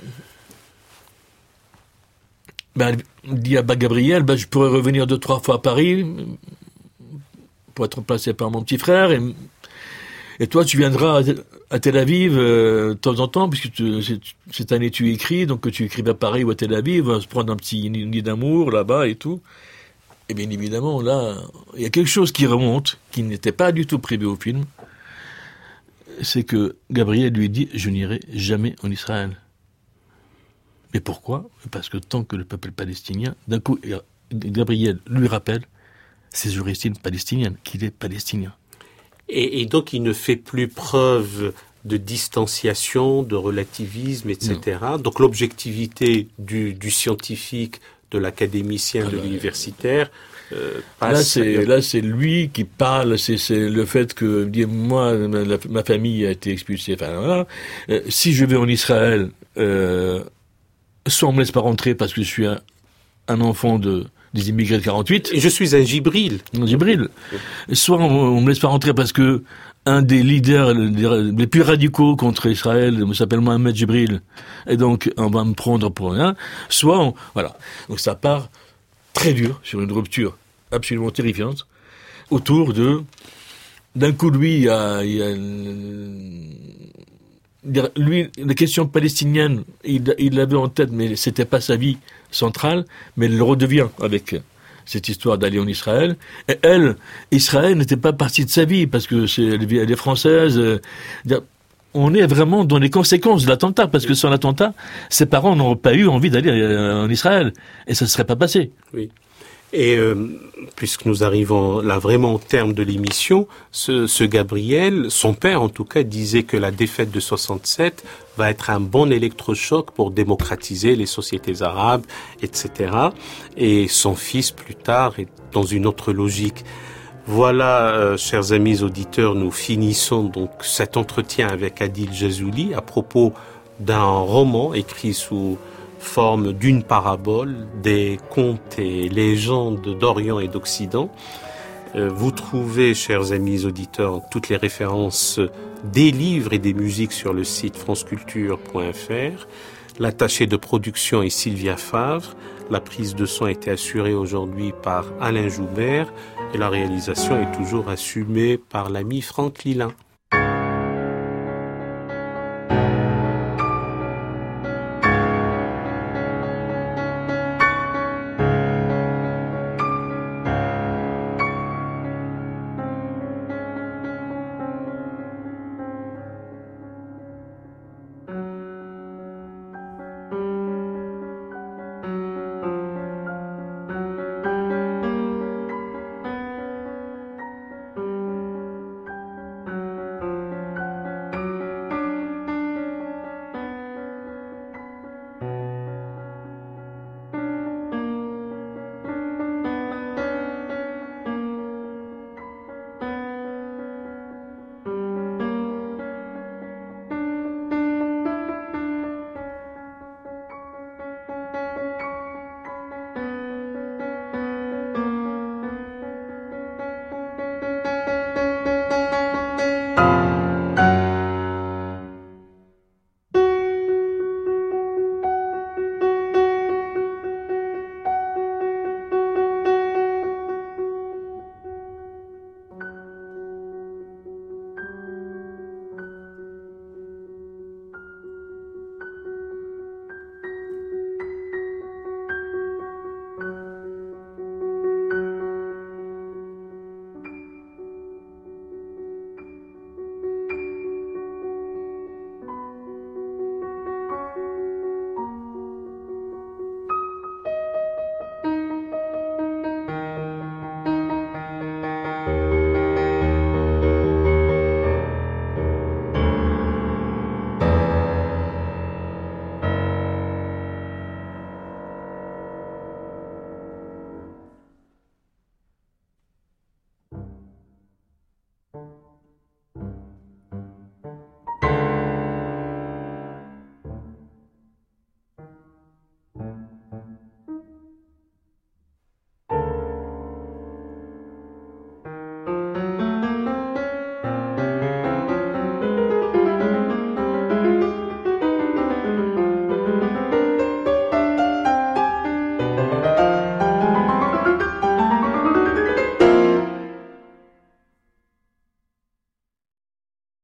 elle dit à Gabriel, je pourrais revenir 2-3 fois à Paris pour être remplacé par mon petit frère, et toi tu viendras à Tel Aviv de temps en temps, puisque cette année tu écris, donc que tu écrives à Paris ou à Tel Aviv, on va se prendre un petit nid d'amour là-bas et tout. Et bien évidemment, là, il y a quelque chose qui remonte, qui n'était pas du tout prévu au film, c'est que Gabriel lui dit « Je n'irai jamais en Israël ». Mais pourquoi ? Parce que tant que le peuple palestinien, d'un coup, Gabriel lui rappelle ses origines palestiniennes, qu'il est palestinien. Et donc il ne fait plus preuve de distanciation, de relativisme, etc. Non. Donc l'objectivité du scientifique, de l'académicien, de l'universitaire... Là, c'est lui qui parle, c'est le fait que, moi, ma famille a été expulsée, enfin, voilà. Si je vais en Israël, soit on me laisse pas rentrer parce que je suis un enfant des immigrés de 48. Et je suis un Jibril. Soit on me laisse pas rentrer parce que un des leaders les plus radicaux contre Israël s'appelle Mohamed Jibril, et donc on va me prendre pour rien. Soit voilà. Donc ça part très dur sur une rupture absolument terrifiante autour d'un coup lui lui, la question palestinienne, il l'avait en tête, mais c'était pas sa vie centrale, mais elle le redevient avec cette histoire d'aller en Israël. Et elle, Israël n'était pas partie de sa vie, parce que elle est française. On est vraiment dans les conséquences de l'attentat, parce que sans l'attentat, ses parents n'auraient pas eu envie d'aller en Israël, et ça ne serait pas passé. Oui. Et puisque nous arrivons là vraiment au terme de l'émission, ce Gabriel, son père en tout cas, disait que la défaite de 67 va être un bon électrochoc pour démocratiser les sociétés arabes, etc. Et son fils, plus tard, est dans une autre logique. Voilà, chers amis auditeurs, nous finissons donc cet entretien avec Adil Jazouli à propos d'un roman écrit sous forme d'une parabole, des contes et légendes d'Orient et d'Occident. Vous trouvez, chers amis auditeurs, toutes les références des livres et des musiques sur le site franceculture.fr. L'attachée de production est Sylvia Favre. La prise de son a été assurée aujourd'hui par Alain Joubert et la réalisation est toujours assumée par l'ami Franck Lilin.